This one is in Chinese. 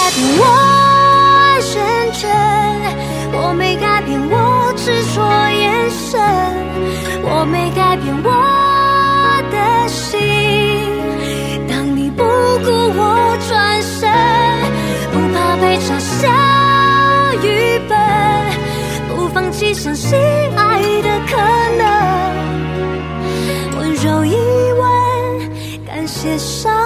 变我爱缱绻，我没改变我执着眼神，我没改变我的心。当你不顾我转身，不怕被嘲笑愚笨，不放弃相信爱的可能，温柔一吻，感谢上